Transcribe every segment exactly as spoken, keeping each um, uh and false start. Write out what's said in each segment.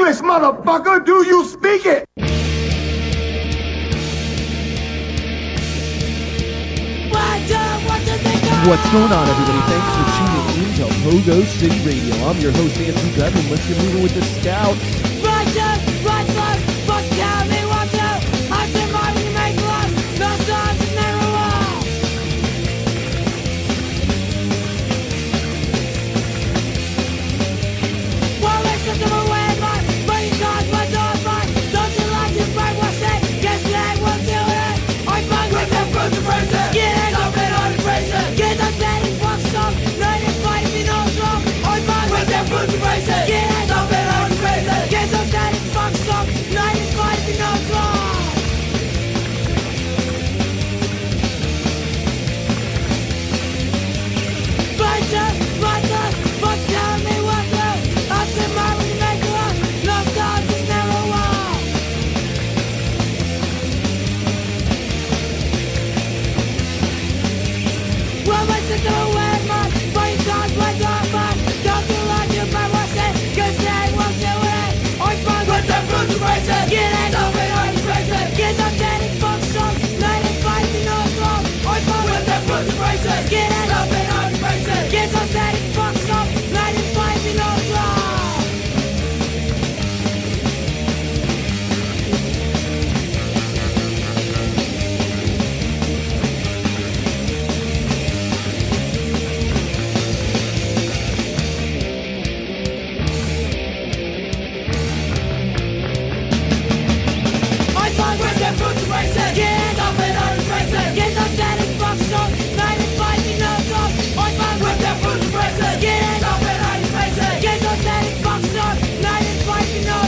English, motherfucker? Do you speak it? What's going on, everybody? Thanks for tuning in to Pogo City Radio. I'm your host, Andrew Bedlam. Let's get moving with the Scouts. Right just, right left, fuck tell me what to. I said my when you make love, no signs of never wall. Well, listen to my way, man. Brain cards, my dog, man. Don't you like this right? What's it? Guess that we'll do it. I bang with them fruits and braces. Get it up and on the braces. Get that daddy fuck stuff. Night and fight me no drum. I bang with them fruits and braces. Get it up and on the braces. Get that daddy fuck stuff. Night and fight me no drum. Righteous, righteous, fuck tell me what to. I said my when you make love, no stars is never wall. Well, listen to the way, man. Brain cards, my dog, man. Don't you like your man, what's it? Cause they won't do it. I bang with them fruits and braces. Get it up and on the braces. Get that daddy fuck stuff. Night and fight me no drum. I bang with them fruits and braces. Get it up and on the braces. Get that daddy fuck stuff. Night and fight me no drum. I bang with them fruits and braces. Get up and on the braces. Get that daddy fuck stuff. Night and fight me no drum. I bang with them fruits and braces. Get up and on the braces. Get that daddy fuck stuff. Night and fight me no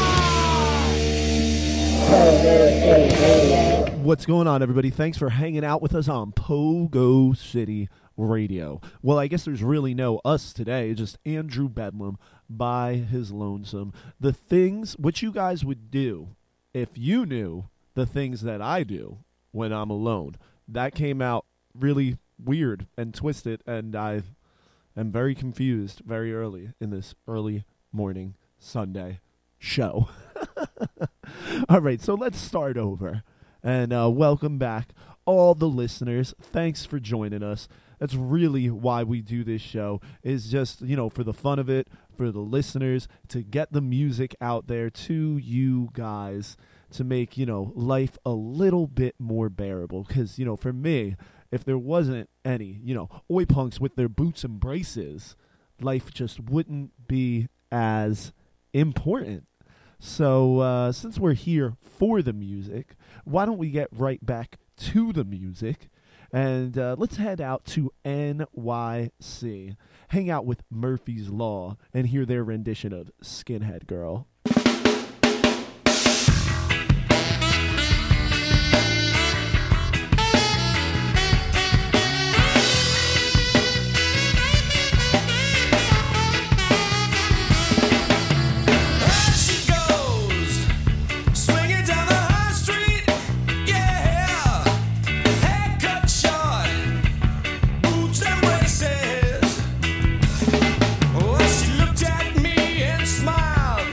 drum. What's going on, everybody? Thanks for hanging out with us on Pogo City Radio. Well, I guess there's really no us today, just Andrew Bedlam by his lonesome. The things, what you guys would do if you knew the things that I do when I'm alone. That came out really weird and twisted, and I am very confused very early in this early morning Sunday show. All right, so let's start over. And uh, welcome back, all the listeners. Thanks for joining us. That's really why we do this show, is just, you know, for the fun of it, for the listeners, to get the music out there to you guys, to make, you know, life a little bit more bearable. Because, you know, for me, if there wasn't any, you know, oi punks with their boots and braces, life just wouldn't be as important. So uh, since we're here for the music, why don't we get right back to the music? And uh, let's head out to N Y C, hang out with Murphy's Law, and hear their rendition of Skinhead Girl. She looked at me and smiled.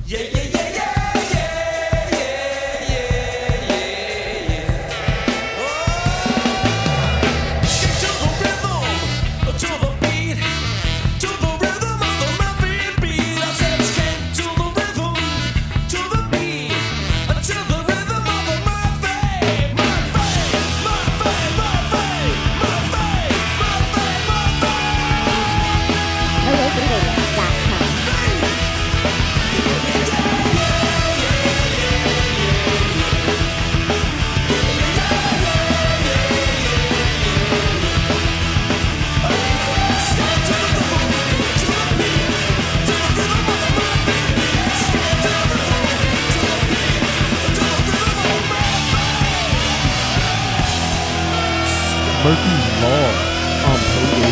Yeah, yeah, yeah, yeah, yeah, yeah, yeah, yeah, yeah. Oh, skip to the rhythm, to the beat, to the rhythm of the Muffin beat. I said skip to the rhythm, to the beat, to the rhythm of the Muffin, Muffin, Muffin, Muffin, Muffin, Muffin, Muffin. hello freedom dot com. Murphy's Law on Pogo.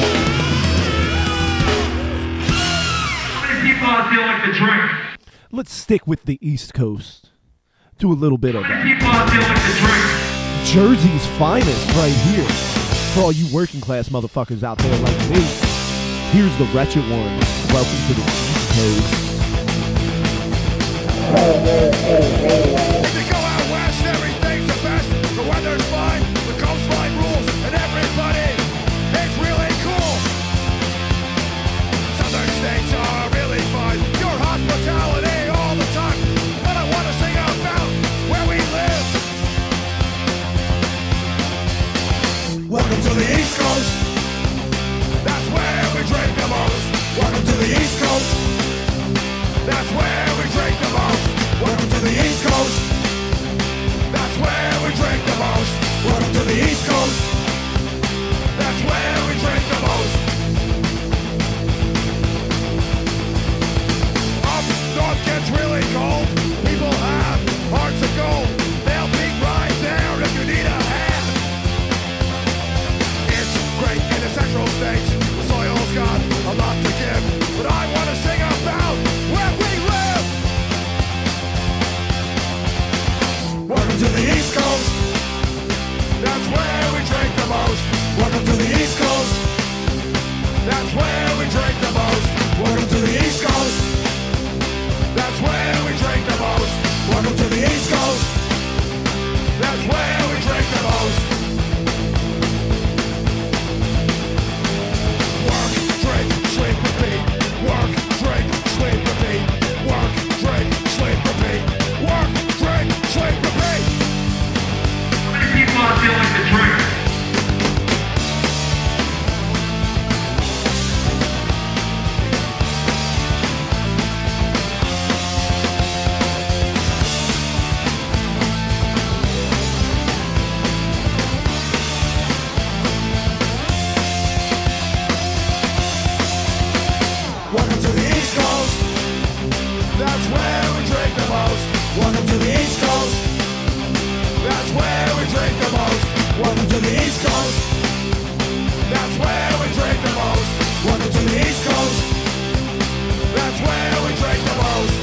How many people out there like to drink? Let's stick with the East Coast. Do a little bit of How many that. people out there like to drink? Jersey's finest right here. For all you working class motherfuckers out there like me, here's the Wretched Ones. Welcome to the East Coast. If you go out west, everything's the best. The weather's fine, the coastline rules, and everybody, it's really cool. Southern states are really fine. Your hospitality all the time. But I want to sing about where we live. Welcome to the East Coast. That's where we drink the most. Welcome to the East Coast. That's where we drink the most. Welcome to the East Coast. That's where we drink the most. Welcome to the East Coast. That's where we drink the most. Up north gets really cold. People have hearts of gold. They'll be right there if you need a hand. It's great in the central states. The soil's got a lot to give. But I want to sing about where we live. Welcome to the East Coast. That's where we drink the most. Welcome to the East Coast. That's where we drink the most. Welcome to the East Coast. That's where we drink the most. Welcome to the East Coast. That's where we drink the most. Work, drink, sleep, repeat. Work, drink, sleep, repeat. Work, drink, sleep, repeat. Work, drink, sleep, repeat. How many people out there like to drink? Welcome to the East Coast. That's where we drink the most. Welcome to the East Coast. That's where we drink the most. Welcome to the East Coast. That's where we drink the most. Welcome to the East Coast. That's where we drink the most.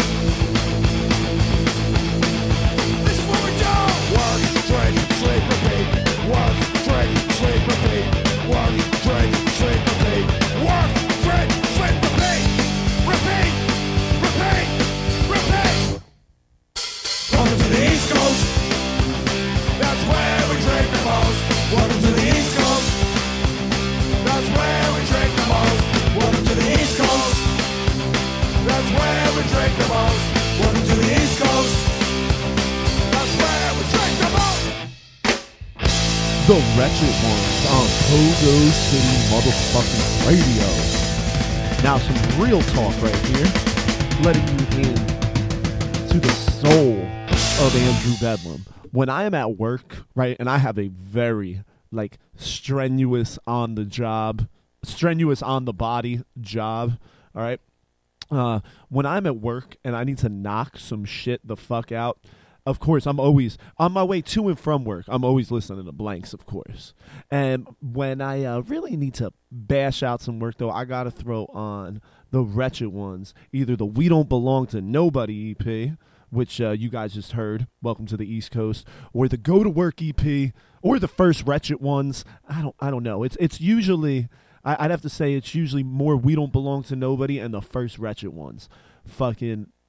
This is what we do. Work, drink, sleep, repeat. Work, drink, sleep, repeat. Work, drink, sleep, repeat. Work, drink, sleep, repeat. Repeat, repeat, repeat. Welcome to the East Coast. That's where we drink the most. Welcome to the East Coast. That's where we drink the most. Welcome to the East Coast. That's where we drink the most. Welcome to the East Coast. That's where we drink the most. The Wretched Ones on Pogo City motherfucking radio. Now some real talk right here, letting you in to the soul of Andrew Bedlam. When I am at work, right, and I have a very, like, strenuous on the job, strenuous on the body job, all right? Uh, when I'm at work and I need to knock some shit the fuck out, of course, I'm always, on my way to and from work, I'm always listening to Blanks, of course. And when I uh, really need to bash out some work, though, I got to throw on the Wretched Ones, either the We Don't Belong to Nobody E P, which uh, you guys just heard, Welcome to the East Coast, or the Go to Work E P, or the first Wretched Ones. I don't I don't know. It's it's usually, I, I'd have to say it's usually more We Don't Belong to Nobody and the first Wretched Ones. Fucking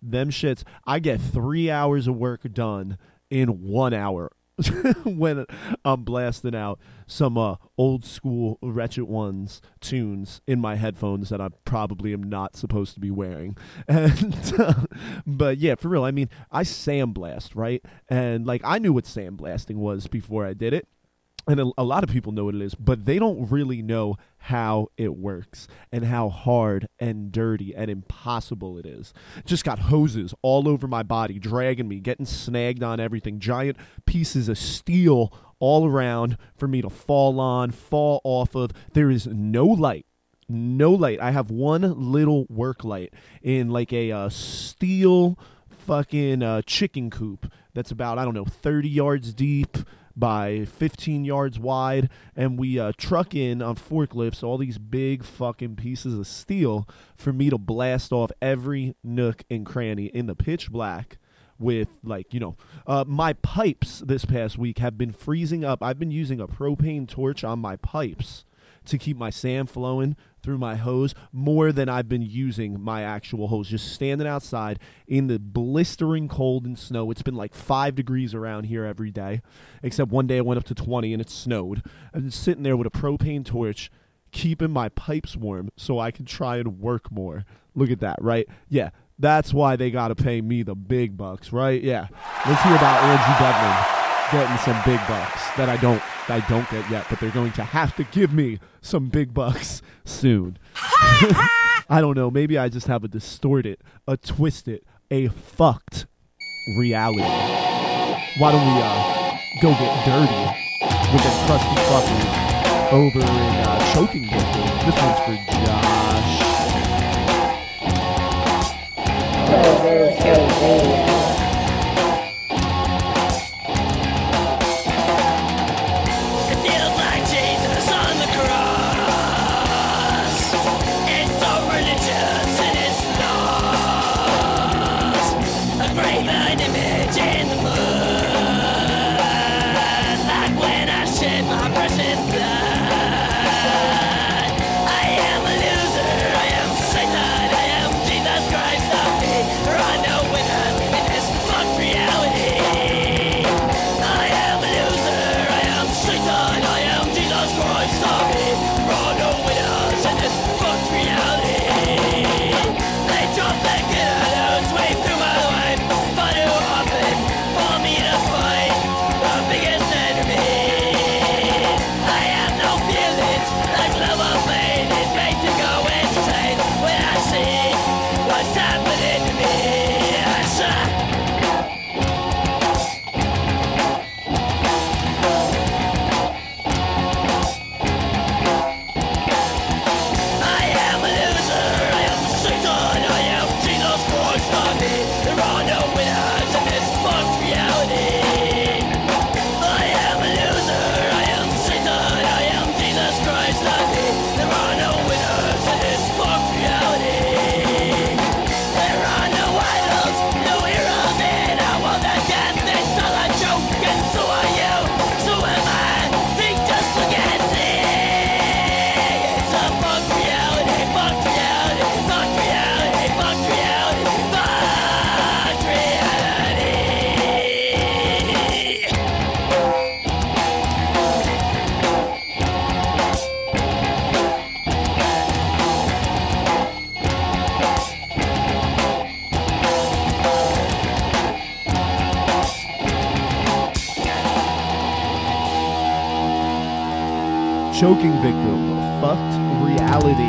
them shits, I get three hours of work done in one hour when I'm blasting out some uh, old school Wretched Ones tunes in my headphones that I probably am not supposed to be wearing. And uh, but yeah, for real, I mean, I sandblast, right? And like, I knew what sandblasting was before I did it. And a, a lot of people know what it is, but they don't really know how it works and how hard and dirty and impossible it is. Just got hoses all over my body, dragging me, getting snagged on everything, giant pieces of steel all around for me to fall on, fall off of. There is no light. No light. I have one little work light in like a uh, steel fucking uh, chicken coop that's about, I don't know, thirty yards deep by fifteen yards wide, and we uh, truck in on forklifts all these big fucking pieces of steel for me to blast off every nook and cranny in the pitch black with, like, you know, uh, my pipes this past week have been freezing up. I've been using a propane torch on my pipes to keep my sand flowing through my hose more than I've been using my actual hose. Just standing outside in the blistering cold and snow. It's been like five degrees around here every day, except one day I went up to twenty and it snowed. I'm just sitting there with a propane torch, keeping my pipes warm so I can try and work more. Look at that, right? Yeah, that's why they got to pay me the big bucks, right? Yeah. Let's hear about Andrew Devlin getting some big bucks that I don't I don't get yet, but they're going to have to give me some big bucks soon. I don't know. Maybe I just have a distorted, a twisted, a fucked reality. Why don't we uh, go get dirty with them crusty fuckers over in uh, Choking Victim? This one's for Josh. Choking Victim, fucked reality.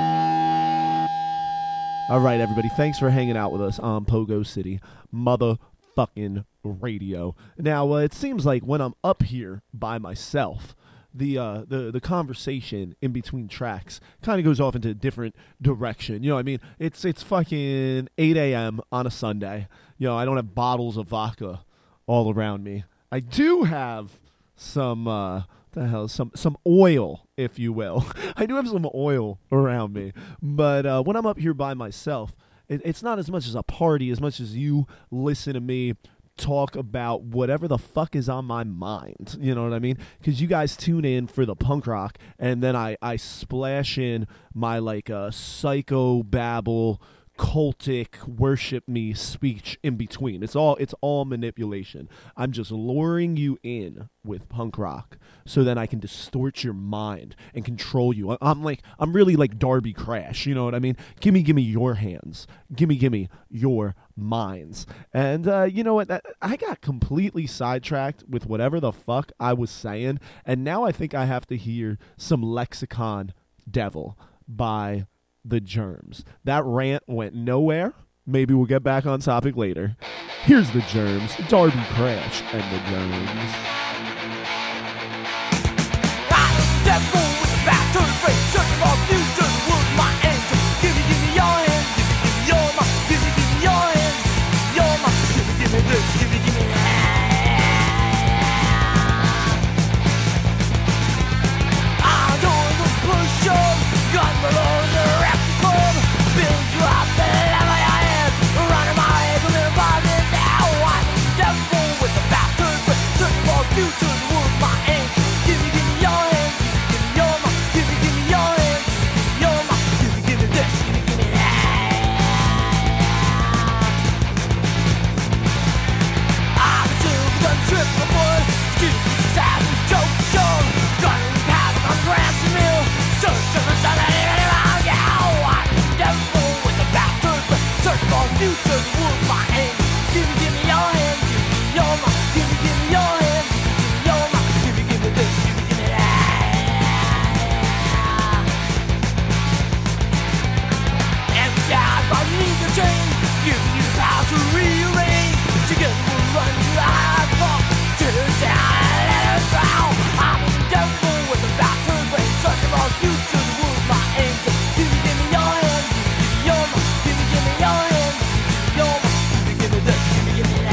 All right, everybody, thanks for hanging out with us on Pogo City motherfucking radio. Now, uh, it seems like when I'm up here by myself, the uh, the the conversation in between tracks kind of goes off into a different direction. You know what I mean? It's it's fucking eight a.m. on a Sunday. You know, I don't have bottles of vodka all around me. I do have some... Uh, the hell, some some oil, if you will. I do have some oil around me, but uh, when I'm up here by myself, it, it's not as much as a party, as much as you listen to me talk about whatever the fuck is on my mind. You know what I mean? Because you guys tune in for the punk rock, and then I, I splash in my like uh, psycho babble, cultic worship me speech in between. It's all it's all manipulation. I'm just luring you in with punk rock so that I can distort your mind and control you. I'm like I'm really like Darby Crash, you know what I mean? Gimme, gimme your hands. Gimme, gimme your minds. And uh, you know what? That, I got completely sidetracked with whatever the fuck I was saying, and now I think I have to hear some Lexicon Devil by The Germs. That rant went nowhere. Maybe we'll get back on topic later. Here's The Germs, Darby Crash and The Germs. Devil with a bastard face, searching for future was my answer. Give me, give me your hands, give me, give me your my, give me, give me your hands, your my, give me, give me this, give me, give me that. I'm doing this push-up, gun below the raptor club, build you up the level I am, running my head with a body now. I'm the devil with a bastard face, searching for future was my answer. Give me, give me your hands. Triple boy, stupid, savage, joke, show. Gunning past my Gramsci Mill, search for the sun and even around. Yeah, I'm the devil with a bastard, but search for futures was my aim. Give me, give me your hand, give me your my, give me, give me your hand, give me your my, give me, give me this, give me, give me that. And yeah, if I need to change, give me the power to rearrange. Together we'll run to the high fall. I'm the devil with a bastard brain, searching for future was my aim. So give me, give me your hand, give me your my, give me, give me your hand, give me your my, give me, give me this, give me, give me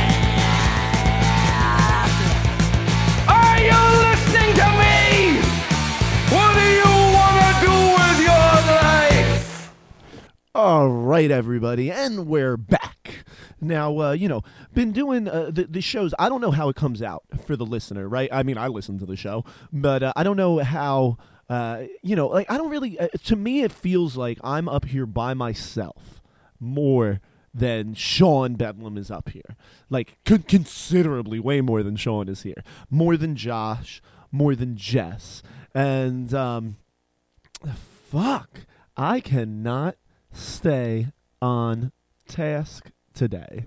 that. Are you listening to me? What do you want to do with your life? All right, everybody, and we're back. Now, uh, you know, been doing uh, the, the shows. I don't know how it comes out for the listener, right? I mean, I listen to the show, but uh, I don't know how, uh, you know, like, I don't really, uh, to me, it feels like I'm up here by myself more than Sean Bedlam is up here. Like, con- considerably, way more than Sean is here. More than Josh, more than Jess. And, um, fuck, I cannot stay on task today.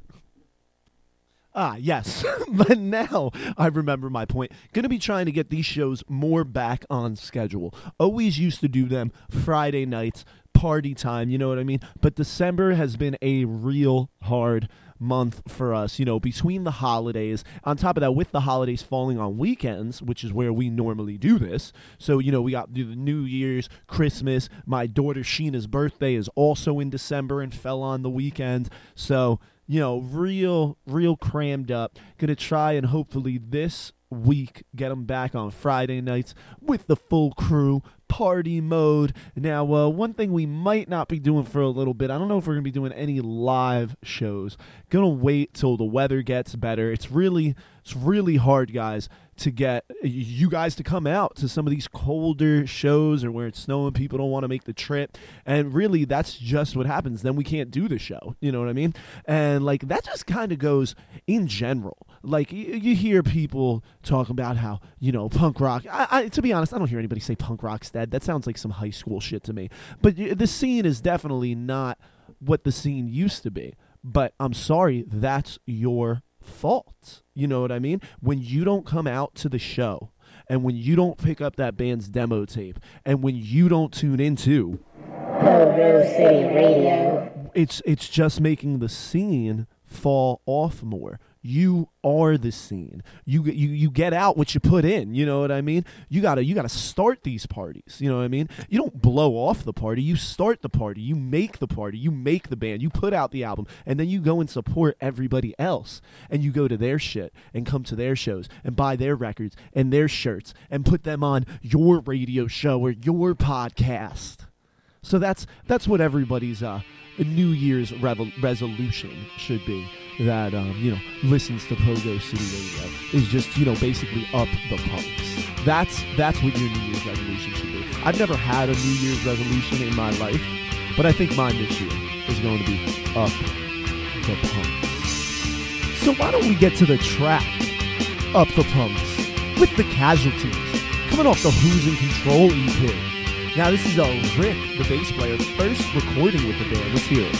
Ah, yes. But now I remember my point. Going to be trying to get these shows more back on schedule. Always used to do them Friday nights, party time, you know what I mean? But December has been a real hard month for us, you know, between the holidays. On top of that, with the holidays falling on weekends, which is where we normally do this. So, you know, we got the New Year's, Christmas. My daughter Sheena's birthday is also in December and fell on the weekend. So, you know, real, real crammed up. Gonna try and hopefully this week get them back on Friday nights with the full crew, party mode. Now, uh, one thing we might not be doing for a little bit, I don't know if we're going to be doing any live shows. Gonna wait till the weather gets better. It's really, it's really hard, guys, to get you guys to come out to some of these colder shows or where it's snowing, people don't want to make the trip. And really, that's just what happens. Then we can't do the show. You know what I mean? And, like, that just kind of goes in general. Like, you, you hear people talk about how, you know, punk rock. I, I, to be honest, I don't hear anybody say punk rock's dead. That sounds like some high school shit to me. But the scene is definitely not what the scene used to be. But I'm sorry, that's your fault. You know what I mean? When you don't come out to the show, and when you don't pick up that band's demo tape, and when you don't tune into Pogo City Radio, it's it's just making the scene fall off more. You are the scene. You you you get out what you put in. You know what I mean? You gotta you gotta start these parties. You know what I mean? You don't blow off the party. You start the party. You make the party. You make the band. You put out the album, and then you go and support everybody else. And you go to their shit and come to their shows and buy their records and their shirts and put them on your radio show or your podcast. So that's that's what everybody's uh, New Year's revel- resolution should be. That um, you know listens to Pogo City Radio is just you know basically up the punks. That's that's what your New Year's resolution should be. I've never had a New Year's resolution in my life, But I think mine this year is going to be Up the Punks. So why don't we get to the track, Up the Punks, with the Casualties, coming off the Who's in Control E P. Now this is a Rick, the bass player, first recording with the band. Let's hear it.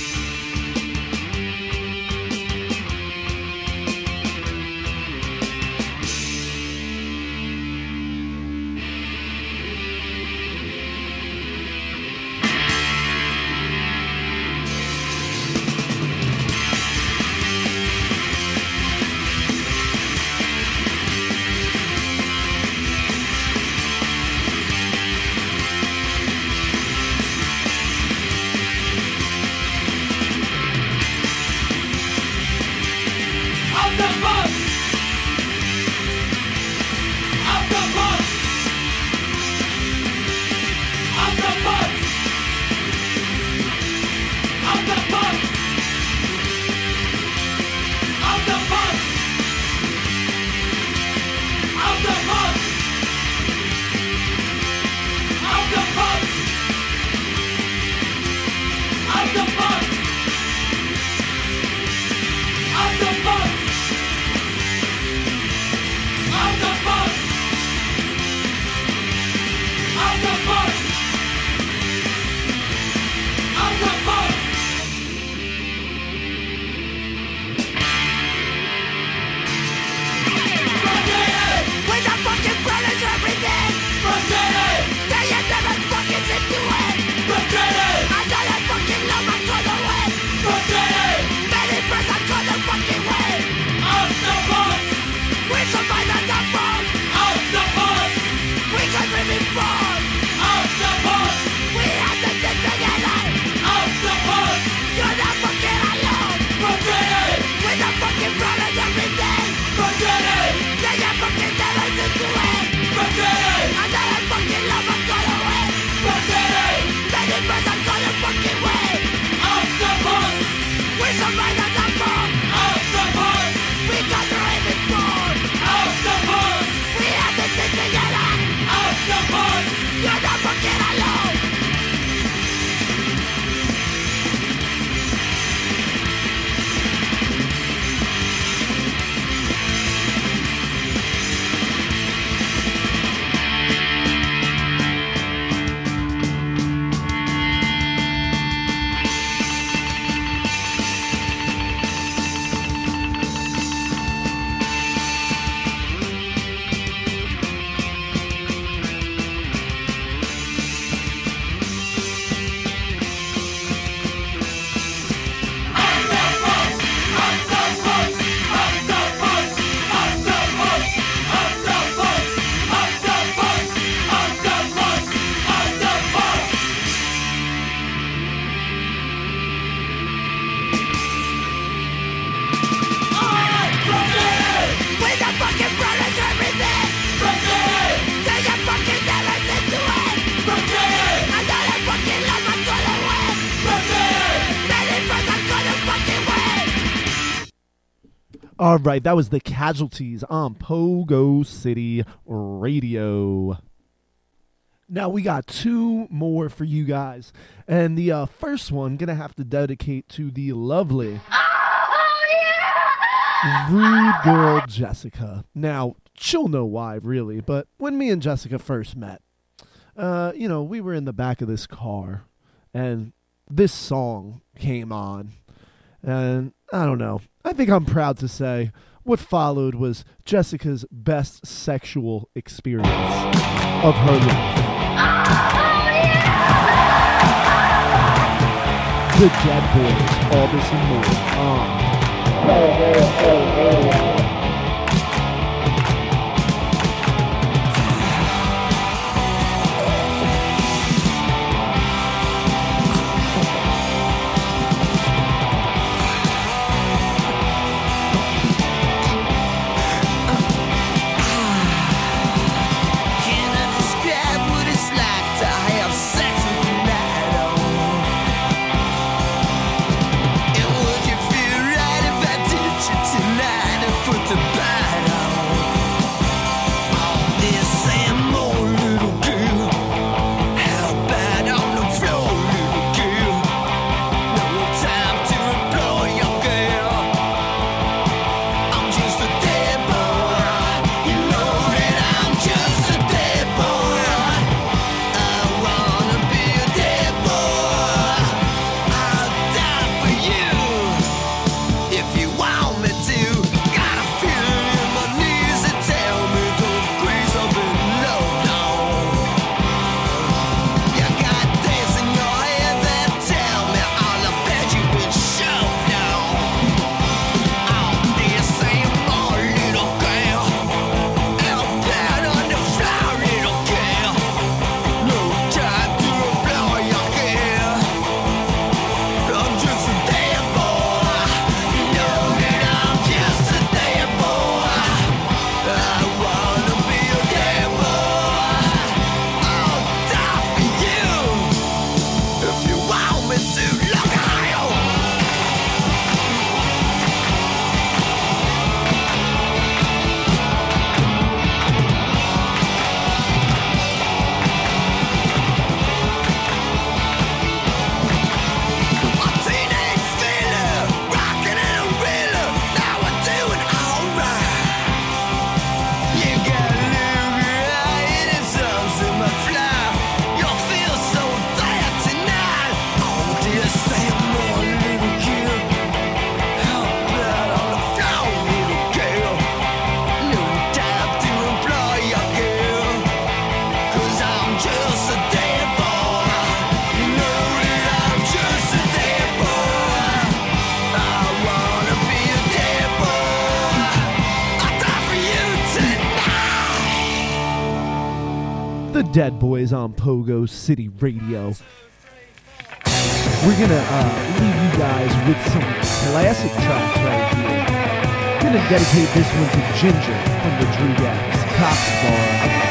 All right, that was the Casualties on Pogo City Radio. Now we got two more for you guys, and the uh, first one gonna have to dedicate to the lovely rude girl Jessica. Now she'll know why, really, but when me and Jessica first met, uh, you know, we were in the back of this car, and this song came on, and I don't know. I think I'm proud to say what followed was Jessica's best sexual experience of her life. The Dead Boys, all this and more on Pogo City Radio. Little girl, how bad on the floor, little girl? Dead Boys on Pogo City Radio. We're gonna uh, leave you guys with some classic tracks right here. Gonna dedicate this one to Ginger from the Drew Gas Cox Bar.